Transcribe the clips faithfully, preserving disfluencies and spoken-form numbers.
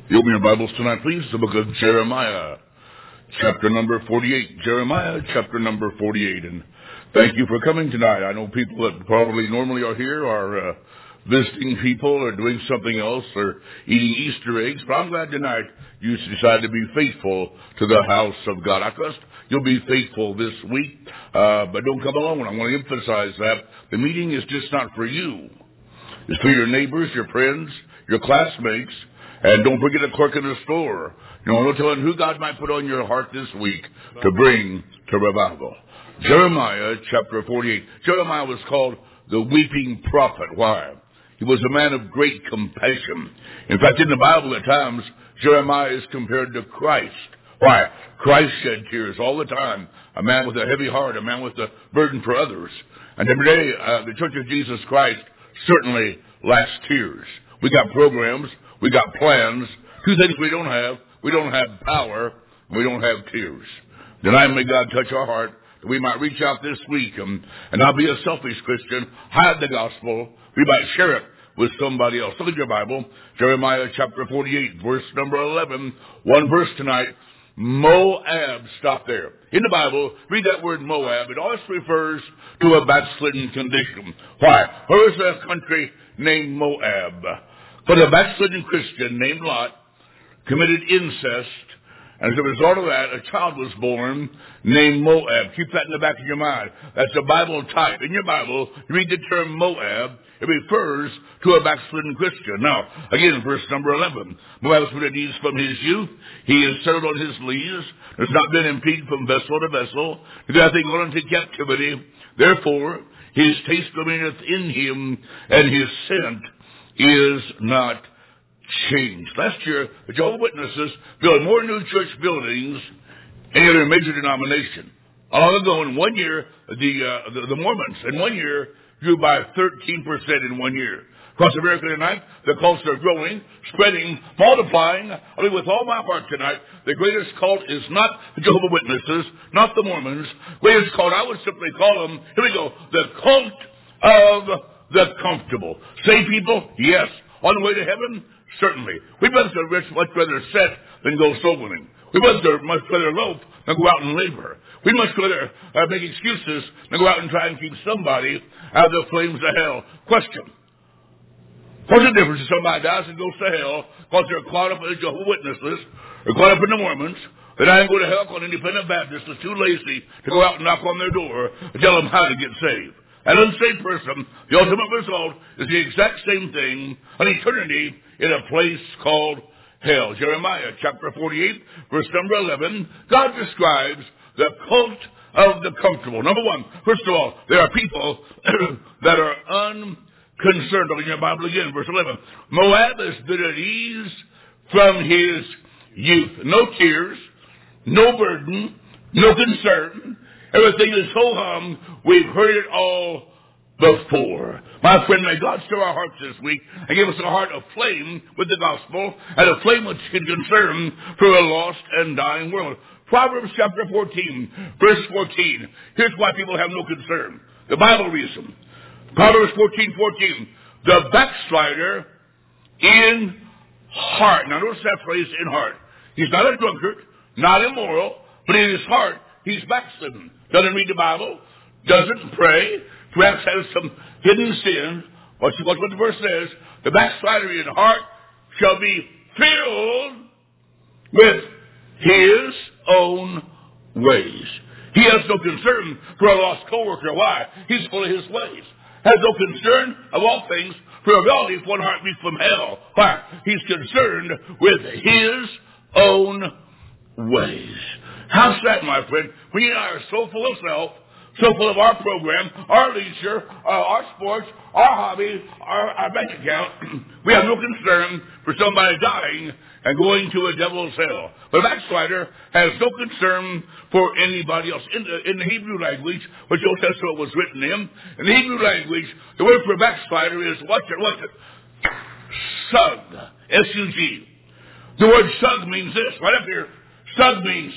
You open your Bibles tonight, please, the book of Jeremiah, chapter number forty-eight. Jeremiah, chapter number forty-eight. And thank you for coming tonight. I know people that probably normally are here are uh, visiting people or doing something else or eating Easter eggs, but I'm glad tonight you decided to be faithful to the house of God. I trust you'll be faithful this week, uh, but don't come alone. I want to emphasize that the meeting is just not for you. It's for your neighbors, your friends, your classmates. And don't forget a clerk in the store. You know, no telling who God might put on your heart this week to bring to revival. Jeremiah chapter forty-eight. Jeremiah was called the weeping prophet. Why? He was a man of great compassion. In fact, in the Bible at times, Jeremiah is compared to Christ. Why? Christ shed tears all the time. A man with a heavy heart, a man with a burden for others. And today, uh, the Church of Jesus Christ certainly lacks tears. We got programs. We got plans. Two things we don't have. We don't have power. We don't have tears. Tonight, may God touch our heart that we might reach out this week and, and not be a selfish Christian, hide the gospel. We might share it with somebody else. Look at your Bible. Jeremiah chapter forty-eight, verse number eleven. One verse tonight. Moab. Stop there. In the Bible, read that word Moab. It always refers to a backslidden condition. Why? Where is a country named Moab? But a backslidden Christian named Lot committed incest, and as a result of that, a child was born named Moab. Keep that in the back of your mind. That's a Bible type. In your Bible, you read the term Moab. It refers to a backslidden Christian. Now, again, verse number eleven. Moab has been at ease from his youth. He is settled on his lees. Has not been impeded from vessel to vessel. He hath gone into captivity. Therefore, his taste remaineth in him, and his scent is not changed. Last year, the Jehovah's Witnesses built more new church buildings than any other major denomination. Long ago, in one year, the, uh, the the Mormons in one year grew by thirteen percent in one year. Across America tonight, the cults are growing, spreading, multiplying. I believe with all my heart tonight, the greatest cult is not the Jehovah's Witnesses, not the Mormons. Greatest cult, I would simply call them, here we go, the cult of the comfortable. Say people, yes. On the way to heaven, certainly. We'd much rather, much rather set than go soul winning. We'd much rather, much rather loaf than go out and labor. We'd much rather uh, make excuses than go out and try and keep somebody out of the flames of hell. Question. What's the difference if somebody dies and goes to hell because they're caught up in the Jehovah's Witnesses or caught up in the Mormons? That I can go to hell because an independent Baptist is too lazy to go out and knock on their door and tell them how to get saved. An unsaved person, the ultimate result is the exact same thing, an eternity in a place called hell. Jeremiah chapter forty-eight, verse number eleven, God describes the cult of the comfortable. Number one, first of all, there are people that are unconcerned. Look in your Bible again, verse eleven. Moab has been at ease from his youth. No tears, no burden, no concern. Everything is so hum, we've heard it all before. My friend, may God stir our hearts this week and give us a heart of flame with the gospel and a flame which can concern for a lost and dying world. Proverbs chapter fourteen, verse fourteen. Here's why people have no concern. The Bible reason. Proverbs fourteen, fourteen. The backslider in heart. Now notice that phrase, in heart. He's not a drunkard, not immoral, but in his heart, he's backslidden. Doesn't read the Bible, doesn't pray, perhaps has some hidden sin. What's what the verse says? The backslider in heart shall be filled with his own ways. He has no concern for a lost co-worker. Why? He's full of his ways. Has no concern of all things for a relative one heartbeat from hell. Why? He's concerned with his own ways. How's that, my friend? We and I are so full of self, so full of our program, our leisure, uh, our sports, our hobbies, our, our bank account. We have no concern for somebody dying and going to a devil's hell. But a backslider has no concern for anybody else. In the, in the Hebrew language, which the Old Testament was written in, in the Hebrew language, the word for backslider is, what's it, what's it? Sug. S U G. The word sug means this, right up here. Sug means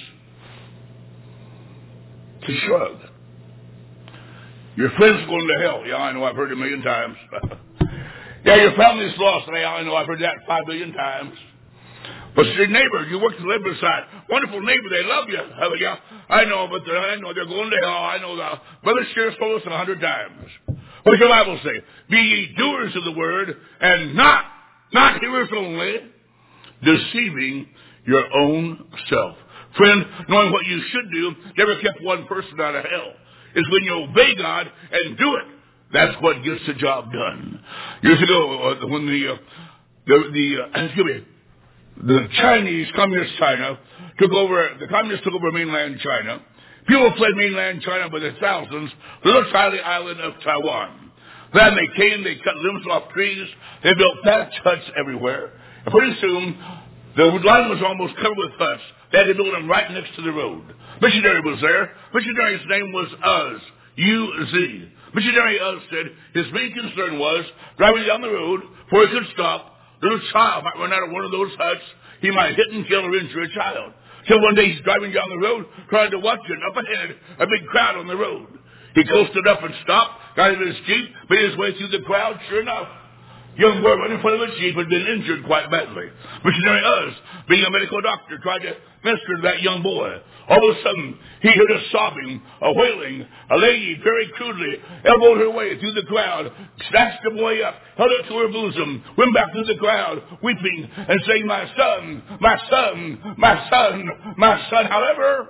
to shrug. Your friend's going to hell. Yeah, I know, I've heard it a million times. Yeah, your family's lost. Yeah, I know, I've heard that five million times. But your neighbor, you work to live beside, wonderful neighbor, they love you. Oh, yeah, I know, but they're, I know they're going to hell. I know that. Brother Shears told us a hundred times. What does the Bible say? Be ye doers of the word, and not, not hearers only, deceiving your own self. Friend, knowing what you should do never kept one person out of hell. It's when you obey God and do it. That's what gets the job done. Years ago, uh, when the, uh, the, the uh, excuse me, the Chinese, Communist China, took over, the Communists took over mainland China. People fled mainland China by the thousands, to the tiny island of Taiwan. Then they came, they cut limbs off trees, they built thatch huts everywhere. And pretty soon, the land was almost covered with huts. They had to build them right next to the road. Missionary was there. Missionary's name was Uz, U Z. Missionary Uz said his main concern was driving down the road before he could stop. Little child might run out of one of those huts. He might hit and kill or injure a child. So one day he's driving down the road, trying to watch it. Up ahead, a big crowd on the road. He coasted up and stopped, got in his jeep, made his way through the crowd. Sure enough, young boy running in front of a jeep had been injured quite badly. Missionary Uz, being a medical doctor, tried to minister to that young boy. All of a sudden, he heard a sobbing, a wailing. A lady, very crudely, elbowed her way through the crowd, snatched the boy up, held it to her bosom, went back through the crowd, weeping and saying, "My son, my son, my son, my son." However,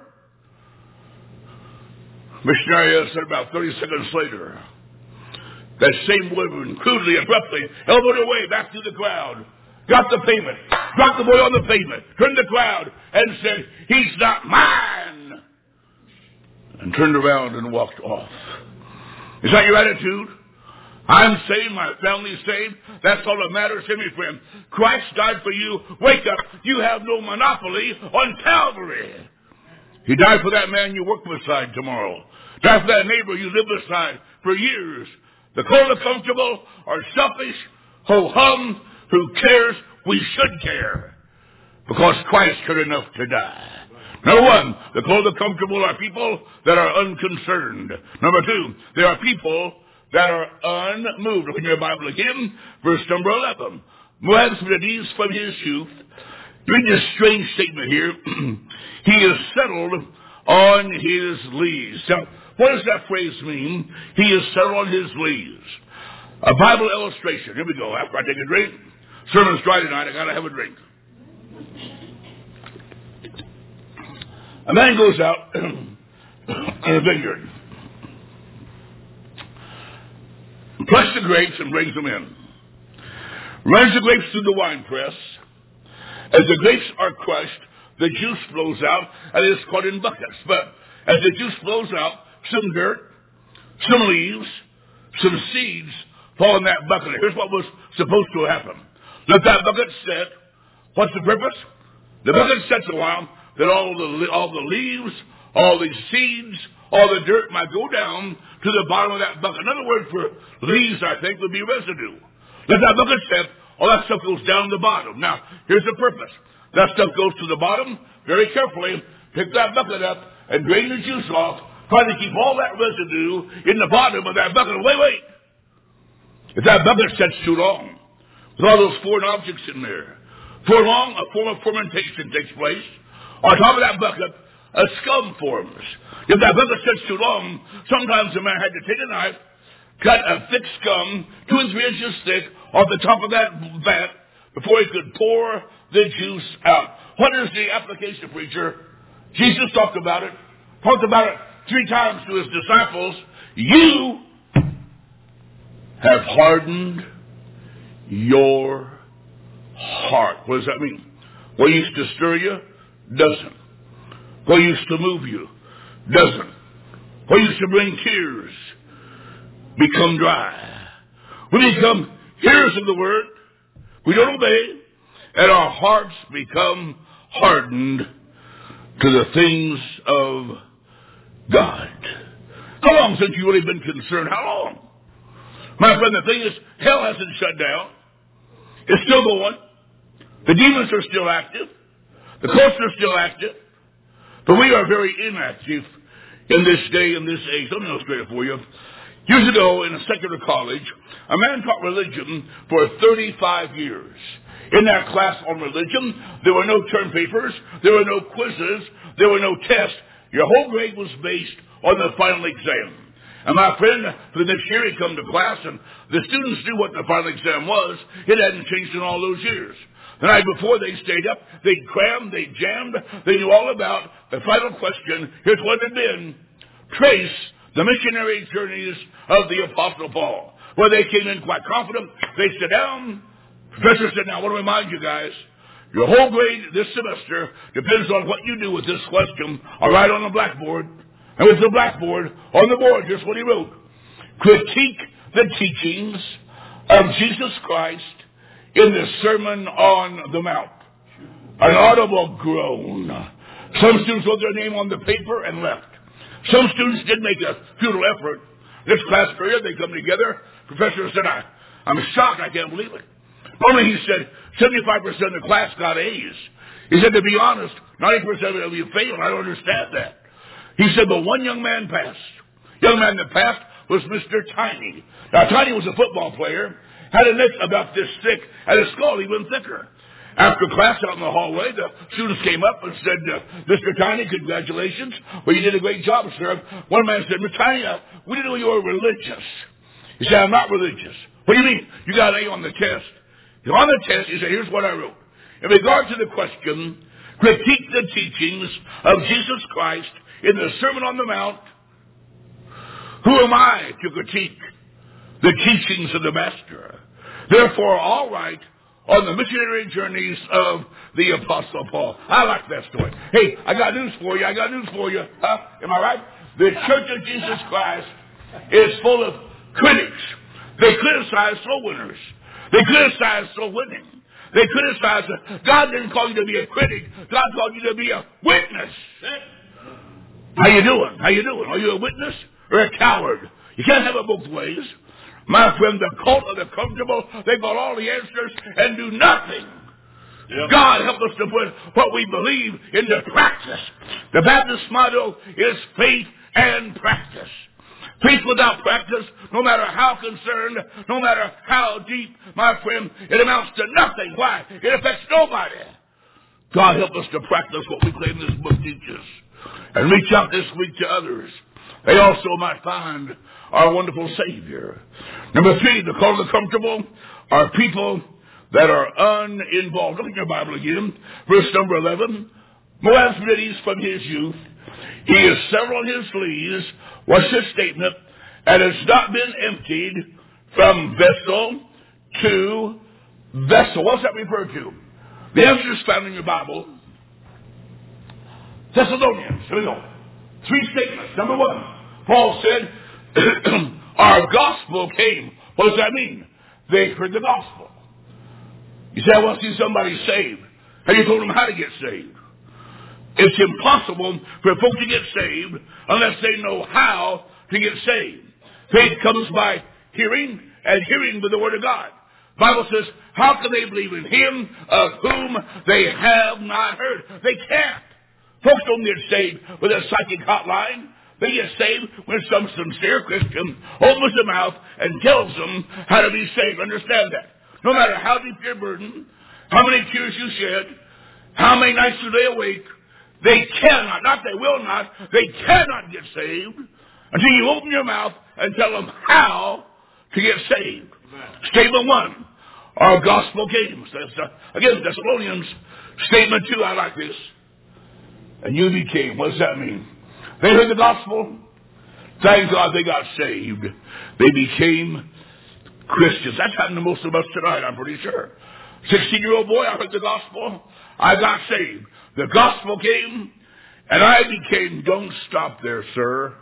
Missionary Uz said about thirty seconds later, that same woman, crudely, abruptly, elbowed her way back through the crowd, got the pavement, dropped the boy on the pavement, turned the crowd, and said, "He's not mine," and turned around and walked off. Is that your attitude? I'm saved, my family's saved. That's all that matters to me, friend. Christ died for you. Wake up. You have no monopoly on Calvary. He died for that man you work beside tomorrow. Died for that neighbor you live beside for years. The cold, the comfortable are selfish, ho-hum, who cares? We should care. Because Christ cared enough to die. Number one, the cold, the comfortable are people that are unconcerned. Number two, there are people that are unmoved. Look in your Bible again, verse number eleven. Moab's cities from his youth. Read this strange statement here. He is settled on his lees. Now, what does that phrase mean? He is settled on his lees. A Bible illustration. Here we go. After I take a drink. Sermon's dry tonight. I gotta have a drink. A man goes out in a vineyard, plucks the grapes and brings them in. Runs the grapes through the wine press. As the grapes are crushed, the juice flows out and is caught in buckets. But as the juice flows out, some dirt, some leaves, some seeds fall in that bucket. Here's what was supposed to happen. Let that bucket set. What's the purpose? The bucket sets a while that all the all the leaves, all the seeds, all the dirt might go down to the bottom of that bucket. Another word for leaves, I think, would be residue. Let that bucket set. All that stuff goes down to the bottom. Now, here's the purpose. That stuff goes to the bottom very carefully. Pick that bucket up and drain the juice off. Try to keep all that residue in the bottom of that bucket. Wait, wait. If that bucket sets too long, with all those foreign objects in there, for long, a form of fermentation takes place. On top of that bucket, a scum forms. If that bucket sets too long, sometimes the man had to take a knife, cut a thick scum, two and three inches thick, off the top of that vat before he could pour the juice out. What is the application, preacher? Jesus talked about it. Talked about it three times to his disciples. You have hardened your heart. What does that mean? What used to stir you doesn't. What used to move you doesn't. What used to bring tears become dry. We become hearers of the word. We don't obey. And our hearts become hardened to the things of God. How long since you've really been concerned? How long? My friend, the thing is, hell hasn't shut down. It's still going. The demons are still active. The cults are still active. But we are very inactive in this day and this age. Let me illustrate it for you. Years ago, in a secular college, a man taught religion for thirty-five years. In that class on religion, there were no term papers, there were no quizzes, there were no tests. Your whole grade was based on the final exam. And my friend, for the next year, he'd come to class, and the students knew what the final exam was. It hadn't changed in all those years. The night before, they stayed up, they crammed, they jammed, they knew all about the final question. Here's what it had been. Trace the missionary journeys of the Apostle Paul. Well, they came in quite confident. They sat down. Professor said, now, I want to remind you guys, your whole grade this semester depends on what you do with this question. I'll write on the blackboard. And with the blackboard on the board, here's what he wrote. Critique the teachings of Jesus Christ in the Sermon on the Mount. An audible groan. Some students wrote their name on the paper and left. Some students did make a futile effort. This class period, they come together. Professor said, I, I'm shocked. I can't believe it. Only, he said, seventy-five percent of the class got A's. He said, to be honest, ninety percent of you failed. I don't understand that. He said, but one young man passed. Young man that passed was Mister Tiny. Now, Tiny was a football player, had a neck about this thick, and his skull even thicker. After class out in the hallway, the students came up and said, uh, Mister Tiny, congratulations. Well, you did a great job, sir. One man said, Mister Tiny, uh, we didn't know you were religious. He said, I'm not religious. What do you mean? You got an A on the test. On the test, he said, here's what I wrote. In regard to the question, critique the teachings of Jesus Christ in the Sermon on the Mount. Who am I to critique the teachings of the Master? Therefore, all right on the missionary journeys of the Apostle Paul. I like that story. Hey, I got news for you. I got news for you. Huh? Am I right? The Church of Jesus Christ is full of critics. They criticize soul winners. They criticize soul winning. They criticize. God didn't call you to be a critic. God called you to be a witness. How you doing? How you doing? Are you a witness or a coward? You can't have it both ways. My friend, the cult of the comfortable, they got all the answers and do nothing. Yep. God help us to put what we believe into practice. The Baptist motto is faith and practice. Faith without practice, no matter how concerned, no matter how deep, my friend, it amounts to nothing. Why? It affects nobody. God help us to practice what we claim this book teaches. And reach out this week to others. They also might find our wonderful Savior. Number three, the call of the comfortable are people that are uninvolved. Look at your Bible again. Verse number eleven. Moab's cities from his youth. He is several on his leaves. What's his statement? And has not been emptied from vessel to vessel. What's that refer to? The answer is found in your Bible. Thessalonians. Here we go. Three statements. Number one, Paul said, our gospel came. What does that mean? They heard the gospel. You say, I want to see somebody saved. Have you told them how to get saved? It's impossible for folk to get saved unless they know how to get saved. Faith comes by hearing, and hearing with the Word of God. The Bible says, how can they believe in Him of whom they have not heard? They can't. Folks don't get saved with a psychic hotline. They get saved when some sincere Christian opens their mouth and tells them how to be saved. Understand that. No matter how deep your burden, how many tears you shed, how many nights you lay awake, they cannot, not they will not, they cannot get saved until you open your mouth and tell them how to get saved. Amen. Statement one, our gospel came. Uh, again, Thessalonians. Statement two, I like this. And you became. What does that mean? They heard the gospel. Thank God they got saved. They became Christians. That's happened to most of us tonight, I'm pretty sure. sixteen-year-old boy, I heard the gospel. I got saved. The gospel came, and I became. Don't stop there, sir.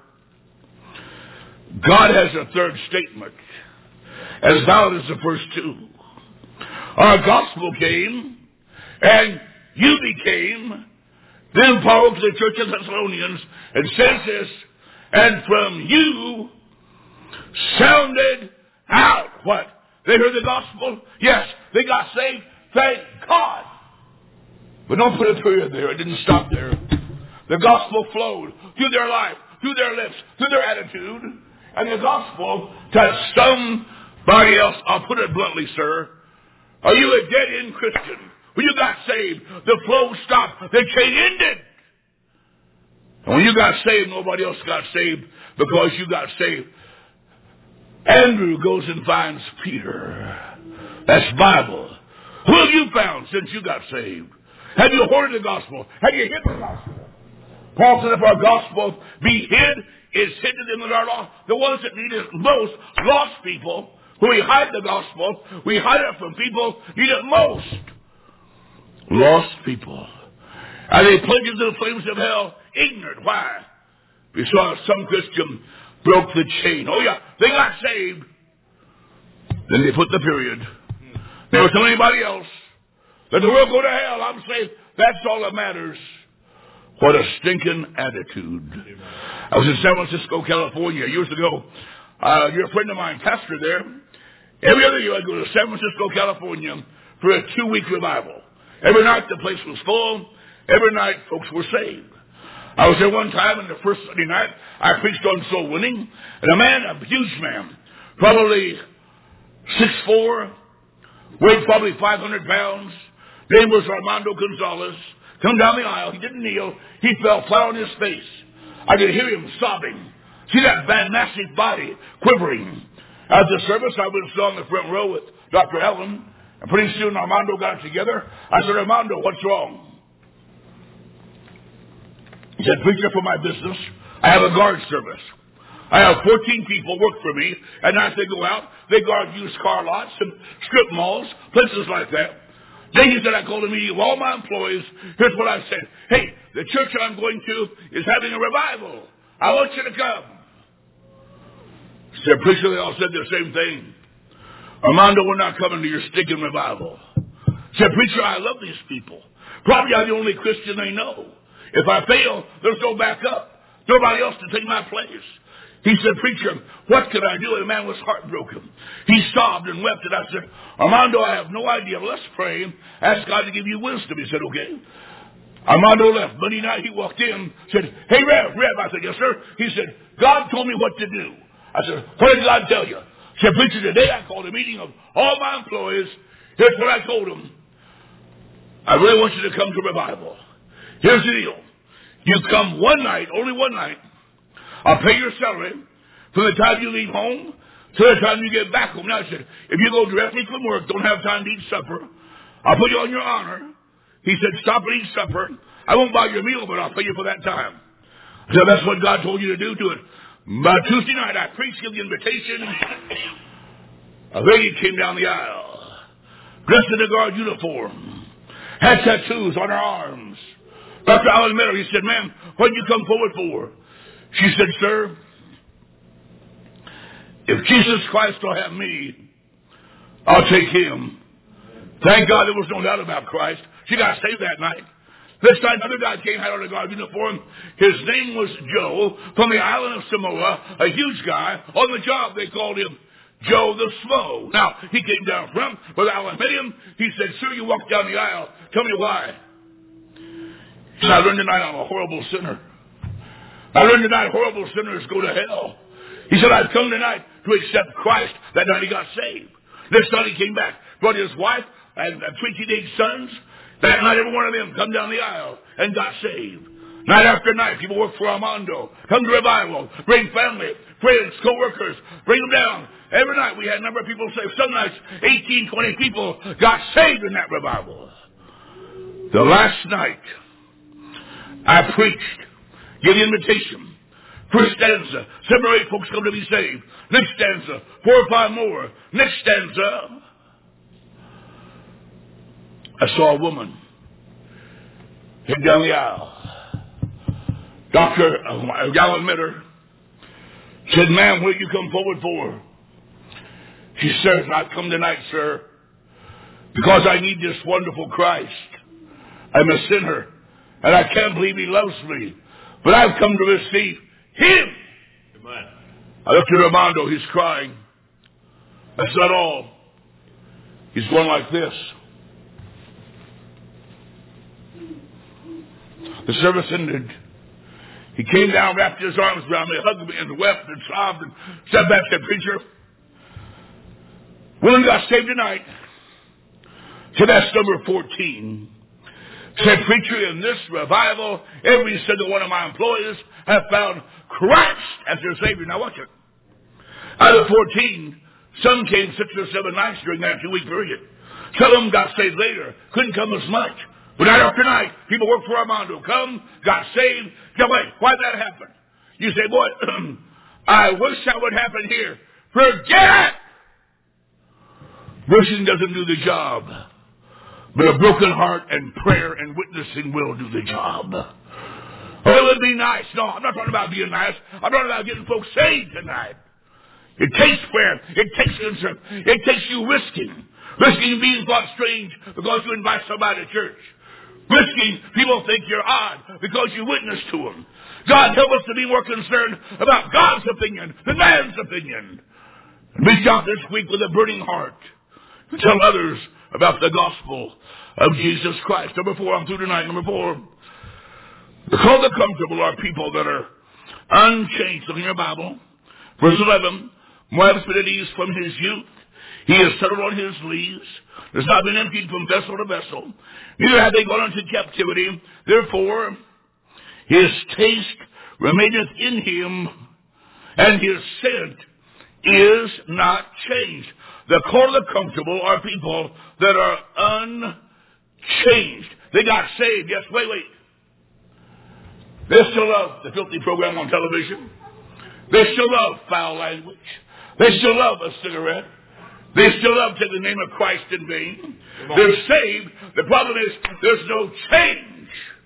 God has a third statement, as valid as the first two. Our gospel came, and you became. Then Paul to the church of Thessalonians and says this, and from you sounded out what? They heard the gospel? Yes, they got saved. Thank God. But don't put a period there. It didn't stop there. The gospel flowed through their life, through their lips, through their attitude. And the gospel touched somebody else. I'll put it bluntly, sir. Are you a dead-end Christian? When you got saved, the flow stopped. The chain ended. And when you got saved, nobody else got saved because you got saved. Andrew goes and finds Peter. That's Bible. Who have you found since you got saved? Have you hoarded the gospel? Have you hid the gospel? Paul said if our gospel be hid, it's hidden in the law. The ones that need it most, lost people, who we hide the gospel, we hide it from people need it most. Lost people. Are they plunged into the flames of hell? Ignorant. Why? We saw some Christian broke the chain. Oh yeah, they got saved. Then they put the period. Never tell anybody else. Let the world go to hell. I'm saved. That's all that matters. What a stinking attitude. I was in San Francisco, California years ago. Uh, you're a friend of mine, pastor there. Every other year I'd go to San Francisco, California for a two-week revival. Every night the place was full. Every night folks were saved. I was there one time, and the first Sunday night I preached on soul winning, and a man, a huge man, probably six foot four, weighed probably five hundred pounds. Name was Armando Gonzalez. Come down the aisle. He didn't kneel. He fell flat on his face. I could hear him sobbing. See that bad, massive body quivering. After the service, I was on the front row with Doctor Allen, and pretty soon Armando got it together. I said, Armando, what's wrong? He said, preacher, for my business, I have a guard service. I have fourteen people work for me, and as they go out, they guard used car lots and strip malls, places like that. Then he said, I called a meeting of all my employees. Here's what I said. Hey, the church I'm going to is having a revival. I want you to come. Said, preacher, they all said the same thing. Armando, we're not coming to your stinking revival. Said, preacher, I love these people. Probably I'm the only Christian they know. If I fail, there's no backup. Nobody else to take my place. He said, preacher, what could I do? And the man was heartbroken. He sobbed and wept, and I said, Armando, I have no idea. Let's pray. Ask God to give you wisdom. He said, okay. Armando left. Monday night he walked in, said, hey, Rev, Rev. I said, yes, sir. He said, God told me what to do. I said, what did God tell you? He said, preacher, today I called a meeting of all my employees. Here's what I told them. I really want you to come to revival. Here's the deal. You come one night, only one night. I'll pay your salary from the time you leave home to the time you get back home. Now, I said, if you go directly from work, don't have time to eat supper, I'll put you on your honor. He said, stop and eat supper. I won't buy your meal, but I'll pay you for that time. I said, that's what God told you to do to it. By Tuesday night, I preached, gave the invitation. A lady came down the aisle, dressed in a guard uniform, had tattoos on her arms. Doctor Allen met her. He said, ma'am, what did you come forward for? She said, sir, if Jesus Christ will have me, I'll take him. Thank God there was no doubt about Christ. She got saved that night. This time another guy came out on a guard uniform. His name was Joe from the island of Samoa, a huge guy. On the job they called him Joe the Slow. Now, he came down front. When Allen met him, he said, sir, you walked down the aisle. Tell me why. He said, I learned tonight I'm a horrible sinner. I learned tonight horrible sinners go to hell. He said, I've come tonight to accept Christ. That night he got saved. Next night he came back, brought his wife and three teenage sons. That night every one of them come down the aisle and got saved. Night after night, people work for Armando, come to revival, bring family, friends, co-workers, bring them down. Every night we had a number of people saved. Some nights, eighteen, twenty people got saved in that revival. The last night, I preached, gave the invitation. First stanza, seven or eight folks come to be saved. Next stanza, four or five more. Next stanza, I saw a woman head down the aisle. Doctor Gallen met her. Said, ma'am, what did you come forward for? She says, I've come tonight, sir, because I need this wonderful Christ. I'm a sinner, and I can't believe he loves me. But I've come to receive him. Amen. I looked at Armando. He's crying. That's not all. He's going like this. The service ended. He came down, wrapped his arms around me, hugged me, and wept and sobbed and said back to the preacher, woman got saved tonight So that's number fourteen. Said, preacher, in this revival, every single one of my employees have found Christ as their Savior. Now watch it. Out of fourteen, some came six or seven nights during that two-week period. Some of them got saved later. Couldn't come as much. But night after night, people worked for Armando. Come, got saved. Now wait, why'd that happen? You say, boy, I wish that would happen here. Forget it! Wishing doesn't do the job. But a broken heart and prayer and witnessing will do the job. Oh, it would be nice. No, I'm not talking about being nice. I'm talking about getting folks saved tonight. It takes prayer. It takes concern. It takes you risking. Risking being thought strange because you invite somebody to church. Risking people think you're odd because you witness to them. God, help us to be more concerned about God's opinion than man's opinion. Reach out this week with a burning heart to tell others about the gospel of Jesus Christ. Number four, I'm through tonight. Number four, the called the comfortable are people that are unchanged. Look in your Bible. Verse eleven, Moab's been at ease from his youth. He has settled on his leaves. Has not been emptied from vessel to vessel. Neither have they gone into captivity. Therefore, his taste remaineth in him, and his scent is not changed. The called the comfortable are people that are unchanged. They got saved. Yes, wait, wait. They still love the filthy program on television. They still love foul language. They still love a cigarette. They still love taking the name of Christ in vain. They're saved. The problem is there's no change.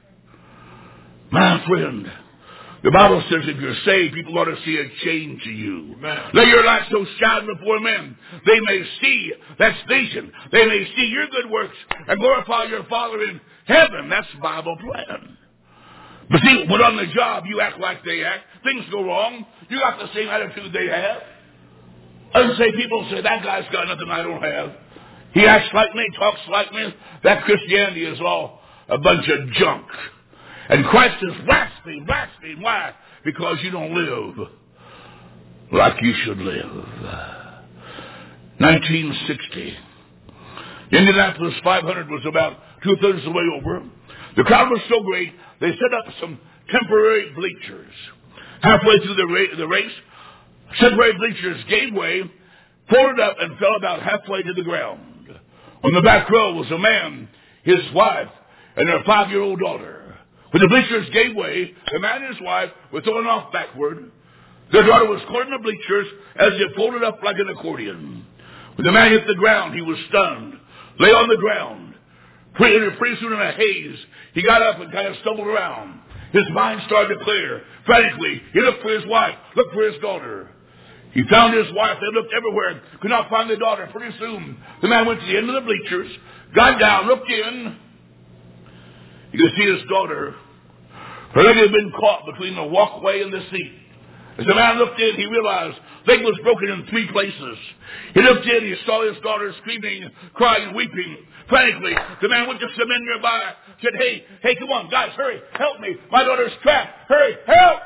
My friend, the Bible says if you're saved, people ought to see a change in you. Amen. Let your light so shine before men. They may see, that's vision. They may see your good works and glorify your Father in heaven. That's the Bible plan. But see, when on the job you act like they act, things go wrong. You got the same attitude they have. I say people say, that guy's got nothing I don't have. He acts like me, talks like me. That Christianity is all a bunch of junk. And Christ is blaspheme, blaspheme. Why? Because you don't live like you should live. nineteen sixty. Indianapolis five hundred was about two-thirds of the way over. The crowd was so great, they set up some temporary bleachers. Halfway through the, ra- the race, temporary bleachers gave way, folded up, and fell about halfway to the ground. On the back row was a man, his wife, and their five-year-old daughter. When the bleachers gave way, the man and his wife were thrown off backward. Their daughter was caught in the bleachers as if folded up like an accordion. When the man hit the ground, he was stunned, lay on the ground. Pretty, pretty soon in a haze, he got up and kind of stumbled around. His mind started to clear. Frantically, he looked for his wife, looked for his daughter. He found his wife. They looked everywhere, could not find the daughter. Pretty soon, the man went to the end of the bleachers, got down, looked in. You could see his daughter. Her leg had been caught between the walkway and the seat. As the man looked in, he realized the leg was broken in three places. He looked in, he saw his daughter screaming, crying, weeping. Frantically, the man went to some men nearby, said, hey, hey, come on, guys, hurry, help me. My daughter's trapped. Hurry, help!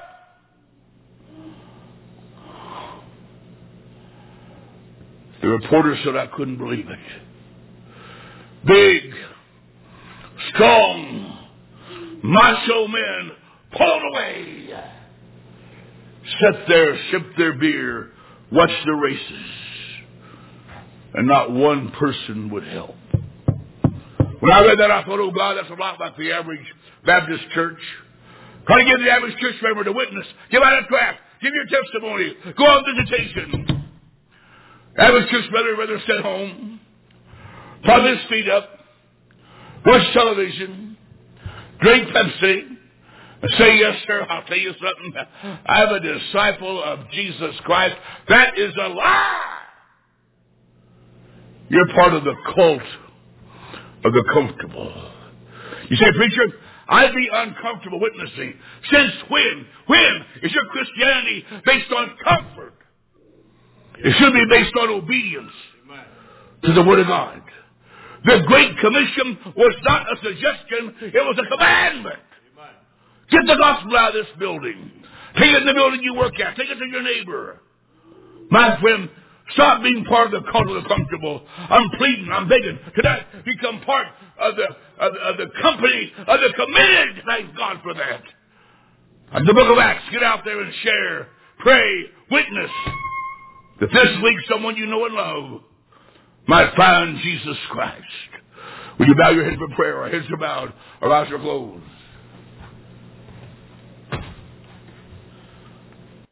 The reporter said, I couldn't believe it. Big, strong, macho men pulled away. Sat there, sipped their beer, watched the races. And not one person would help. When I read that, I thought, oh God, that's a lot like the average Baptist church. Try to give the average church member to witness. Give out a tract. Give your testimony. Go on visitation. Average church member would rather sit home, prop his feet up, watch television, drink Pepsi, and say, yes, sir, I'll tell you something. I'm a disciple of Jesus Christ. That is a lie. You're part of the cult of the comfortable. You say, preacher, I'd be uncomfortable witnessing. Since when? When is your Christianity based on comfort? It should be based on obedience to the Word of God. The Great Commission was not a suggestion, it was a commandment. Get the gospel out of this building. Take it in the building you work at. Take it to your neighbor. My friend, Stop being part of the cult of the comfortable. I'm pleading, I'm begging. Tonight, become part of the, of the, of the company of the committed. Thank God for that. And the book of Acts, get out there and share, pray, witness. That this week someone you know and love might find Jesus Christ. Will you bow your head for prayer? Our heads are bowed, our eyes are closed.